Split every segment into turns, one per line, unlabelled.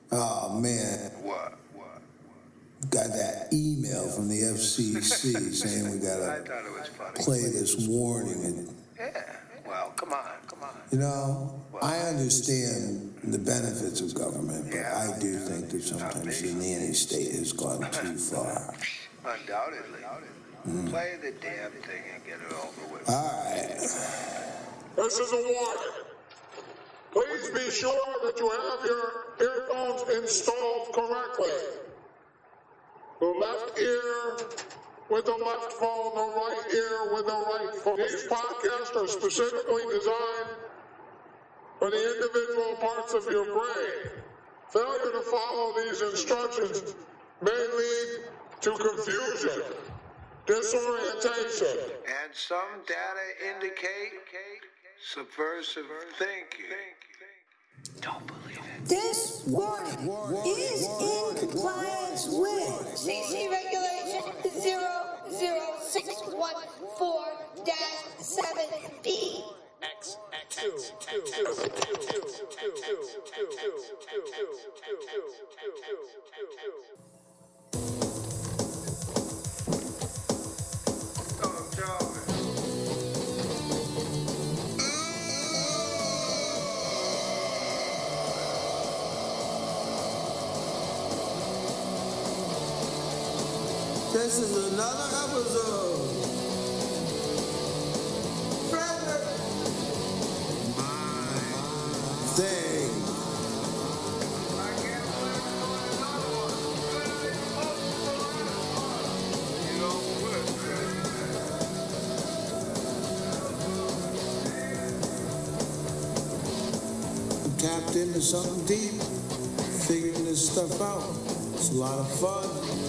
Oh, man.
What?
Got that email from the FCC saying we gotta play this warning.
Yeah, well, come on.
You know, I understand the benefits of government, but I do think that sometimes the nanny state has gone too far.
Undoubtedly. Play the damn thing and get it over with.
All right.
This is a warning. Please be sure that you have your earphones installed correctly. The left ear with the left phone, the right ear with the right phone. These podcasts are specifically designed for the individual parts of your brain. Failure to follow these instructions may lead to confusion, disorientation,
And some data indicate subversive thinking. Don't believe it.
This warning is in compliance with
CC Regulation 00614-7B.
This is another episode. Frederick. My thing. I'm tapped into something deep, figuring this stuff out. It's a lot of fun.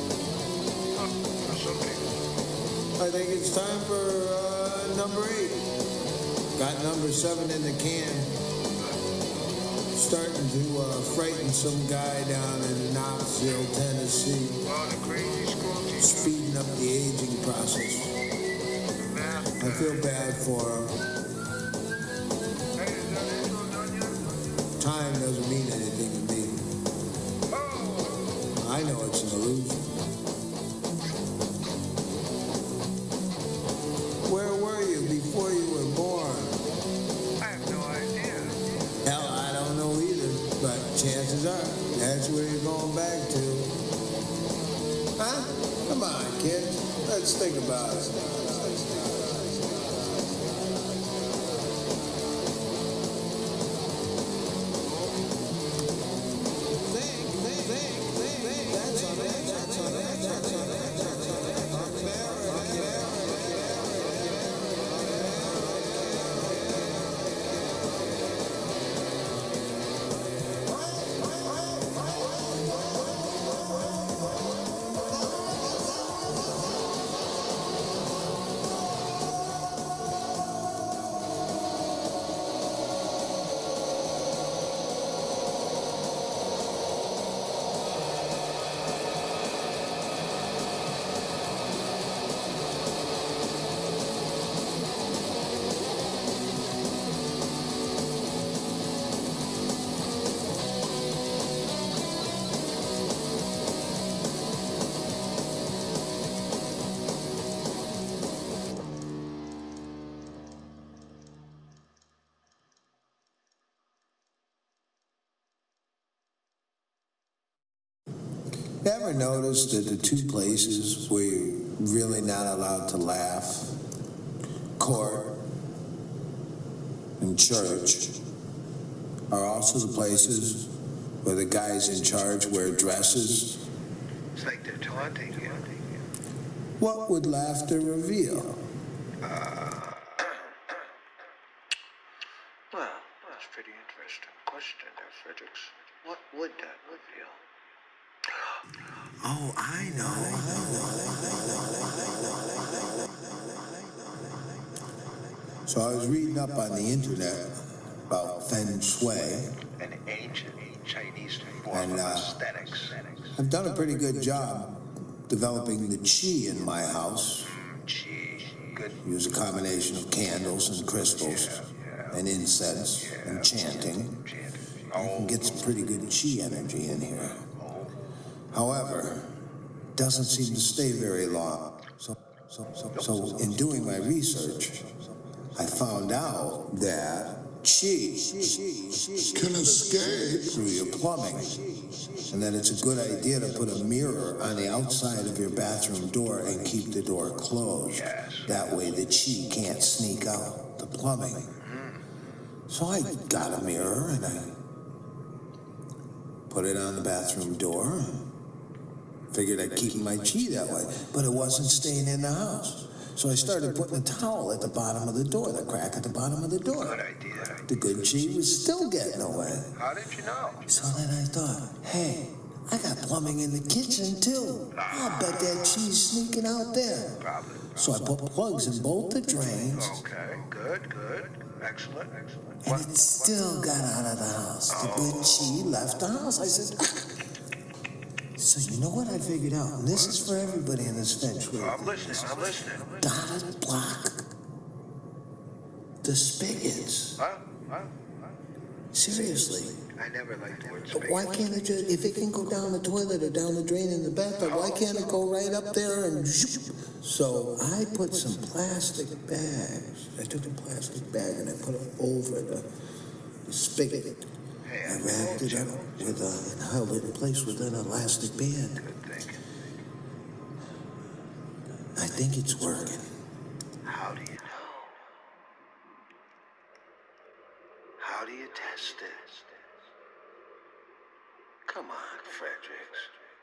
I think it's time for number 8. Got number 7 in the can. Starting to frighten some guy down in Knoxville, Tennessee. Speeding up the aging process. I feel bad for him. Time doesn't mean anything to me. I know it's an illusion. Where were you before you were born?
I have no idea.
Hell, I don't know either, but chances are that's where you're going back to. Huh? Come on, kid. Let's think about it. Ever noticed that the two places where you're really not allowed to laugh, court and church, are also the places where the guys in charge wear dresses?
It's like they're taunting you.
What would laughter reveal?
Well, that's a pretty interesting question there, Fredericks. What would that reveal?
Oh, I know. So I was reading up on the internet about Feng Shui.
An ancient Chinese form of aesthetics.
I've done a pretty good job developing the qi in my house.
Qi. Good.
Use a combination of candles and crystals and incense and chanting. I can get some pretty good chi energy in here. However, it doesn't seem to stay very long. So in doing my research, I found out that chi
Can escape.
through your plumbing, and that it's a good idea to put a mirror on the outside of your bathroom door and keep the door closed.
Yes.
That way the chi can't sneak out the plumbing. So I got a mirror and I put it on the bathroom door. Figured I'd keep my chi that way, but it wasn't staying in the house. So I started putting a towel at the bottom of the door, the crack at the bottom of the door.
Good idea.
The good chi was still getting away.
How did you know?
So then I thought, hey, I got plumbing in the kitchen too. I'll bet that chi's sneaking out there.
Probably.
So I put plugs in both the drains,
Okay, good. Excellent.
and it still got out of the house. The good chi left the house. I said, so you know what I figured out? And this is for everybody in this feng shui.
I'm listening.
Gotta block the spigots.
Huh?
Seriously.
I never liked the word
But
space.
why can't it just, if it can go down the toilet or down the drain in the bathtub, why can't it go right up there and zoop? So I put some plastic bags. I took a plastic bag and I put it over the spigot. I wrapped it up with and held it in place with an elastic band.
Good thinking.
I think it's working.
How do you know? How do you test it? Come on, Fredericks.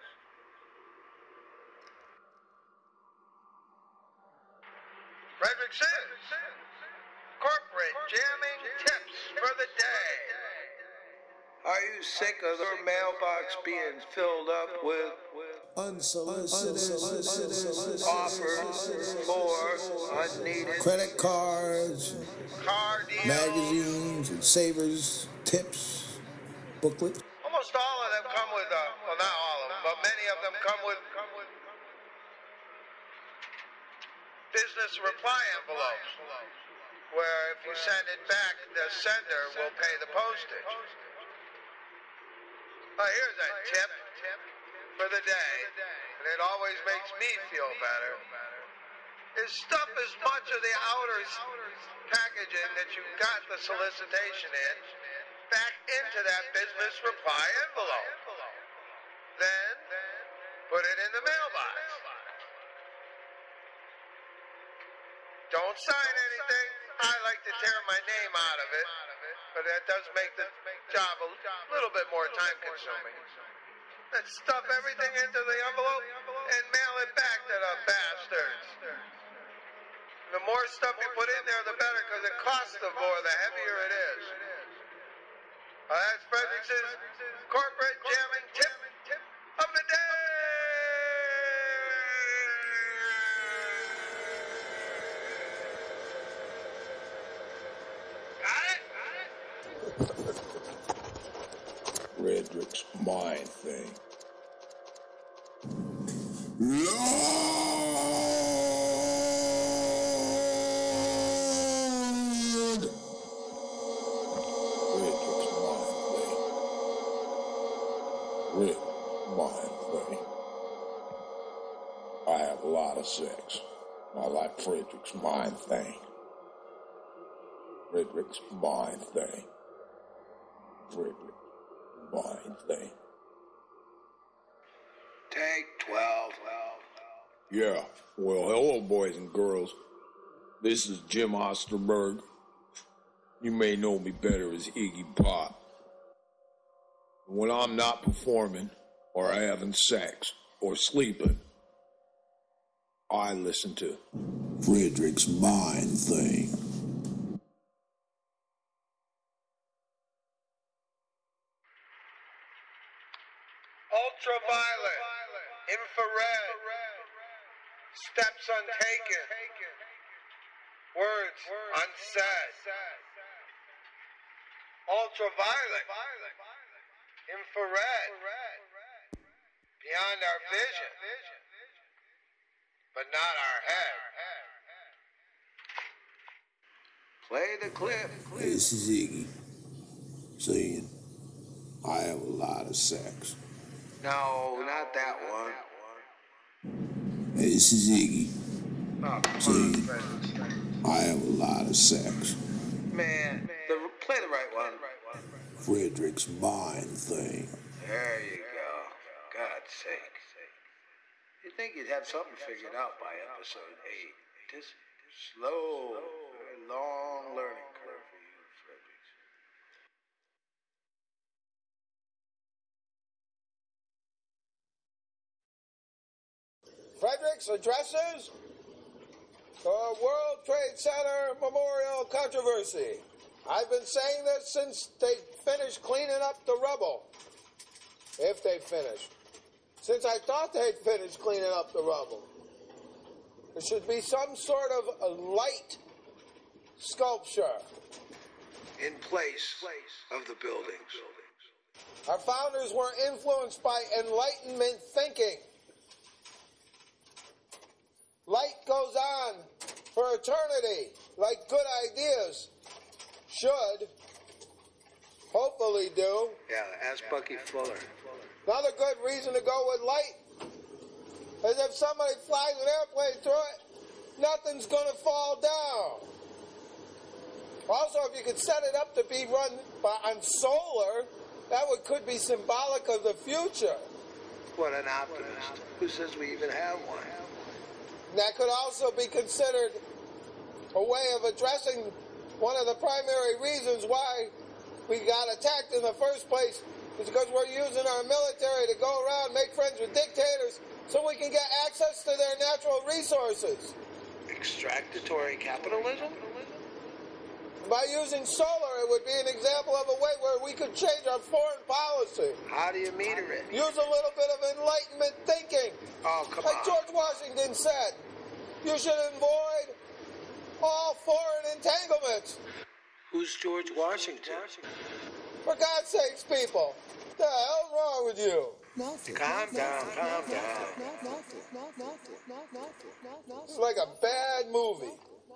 Fredericks corporate jamming tips for the day. Are you sick of your mailbox being filled up with
Unsolicited
offers for unneeded
credit cards,
car deals?
magazines, and savers, tips, booklets.
Almost all of them come with, well, not all of them, but many of them come with business reply envelopes, where if you send it back, the sender will pay the postage. Here's a tip for the day, and it always makes me feel better, is stuff as much of the outer packaging that you got the solicitation in back into that business reply envelope. Then put it in the mailbox. Don't sign anything. I like to tear my name out of it, but that does make the job a little bit more time consuming. Let's stuff everything into the envelope and mail it back to the bastards. The more stuff you put in there, the better, because it costs the more, the heavier it is. That's Fredericks' corporate jamming tip of the day.
Frederick's mind thing. Lord! Frederick's mind thing. I have a lot of sex. I like Frederick's mind thing. Frederick's mind thing. Frederick's mind thing.
Take 12.
Yeah, well, hello, boys and girls. This is Jim Osterberg. You may know me better as Iggy Pop. When I'm not performing, or having sex, or sleeping, I listen to Frederick's Mind Thing.
Ultraviolet, infrared, steps untaken, words unsaid. Ultraviolet, infrared, beyond our vision, but not our head. Play the clip.
This is Iggy saying, I have a lot of sex.
No, not that one.
Hey, this is Iggy.
Oh, come
See,
on, Fred.
I have a lot of sex.
Man, play the right one.
Frederick's mind thing.
There you go. For God's sake. You'd think you'd have something figured out by episode 8. Just slow, very long learning curve for you, Fredericks.
Fredericks addresses the World Trade Center Memorial Controversy. I've been saying this since they finished cleaning up the rubble. If they finished. Since I thought they'd finished cleaning up the rubble. There should be some sort of a light sculpture
In place of the buildings.
Our founders were influenced by Enlightenment thinking. Light goes on for eternity, like good ideas should, hopefully do.
Yeah, ask Bucky Fuller.
Another good reason to go with light is if somebody flies an airplane through it, nothing's going to fall down. Also, if you could set it up to be run on solar, that could be symbolic of the future.
What an optimist. Who says we even have one?
That could also be considered a way of addressing one of the primary reasons why we got attacked in the first place is because we're using our military to go around, make friends with dictators, so we can get access to their natural resources.
Extractatory capitalism?
By using solar, it would be an example of a way where we could change our foreign policy.
How do you meter it?
Use a little bit of Enlightenment thinking.
Oh, come
Like
on.
George Washington said, you should avoid all foreign entanglements.
Who's George Washington?
For God's sakes, people, the hell's wrong with you?
Calm down, calm down.
It's like a bad movie.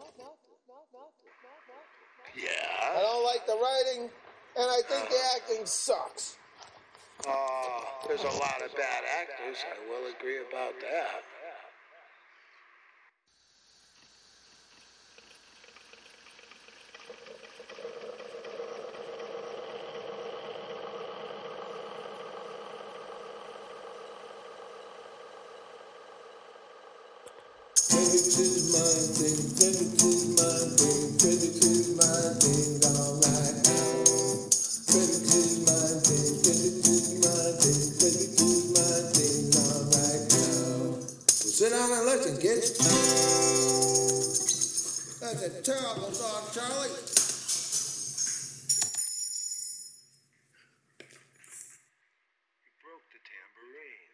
I
Yeah?
don't like the writing, and I think the acting sucks.
Oh, there's a lot of bad actors. I will agree about that.
Frederick's is my thing, Frederick's is my thing, Frederick's is my thing, all right now. Frederick's is my thing, Frederick's is my thing, Frederick's is my thing, all right now. Well, sit down and listen, kids.
That's a terrible song, Charlie.
You broke the tambourine.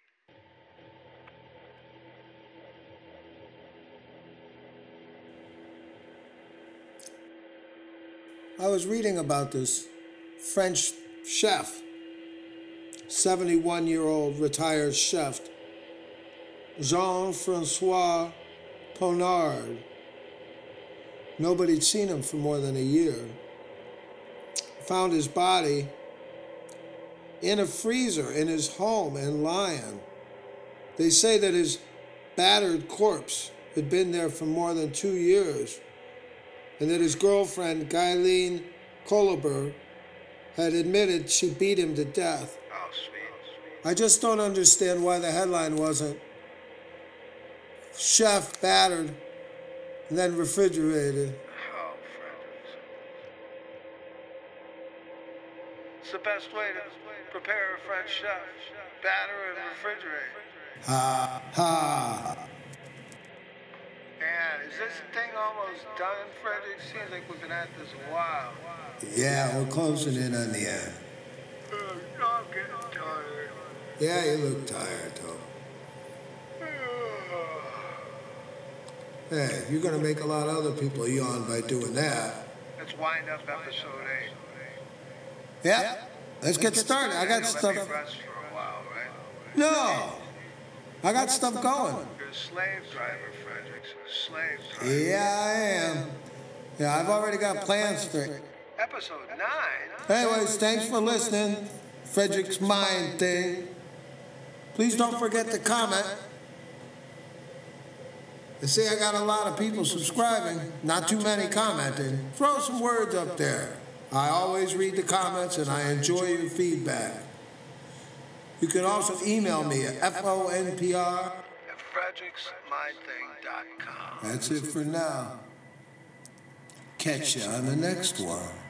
I was reading about this French chef, 71-year-old retired chef, Jean-Francois Ponard. Nobody'd seen him for more than a year. Found his body in a freezer in his home in Lyon. They say that his battered corpse had been there for more than 2 years, and that his girlfriend, Guyleen Coliber, had admitted she beat him to death.
Oh, sweet.
I just don't understand why the headline wasn't chef battered and then refrigerated.
Oh, Fredericks. It's the best way to prepare a French chef. Batter and refrigerate.
Ha ha.
Man, is this thing almost done, Frederick? Seems like we've been at this a while.
Yeah, we're closing in on the end.
I'm getting tired.
Yeah, you look tired, Tom. Hey, you're gonna make a lot of other people yawn by doing that.
Let's wind up episode 8.
Yeah, let's get started. I got
Let
stuff.
me rest for a while, right?
No, I got stuff going.
You're a slave driver, Fredericks. A slave driver.
Yeah, I am. Yeah, I've already got plans for it.
Episode 9?
Anyways, thanks for listening. Frederick's Mind thing. Please don't forget to comment. They say I got a lot of people subscribing, not too many commenting. Throw some words up there. I always read the comments and I enjoy your feedback. You can also email me at fonpr@fredericksmindthing.com. That's it for now. Catch you on the next one.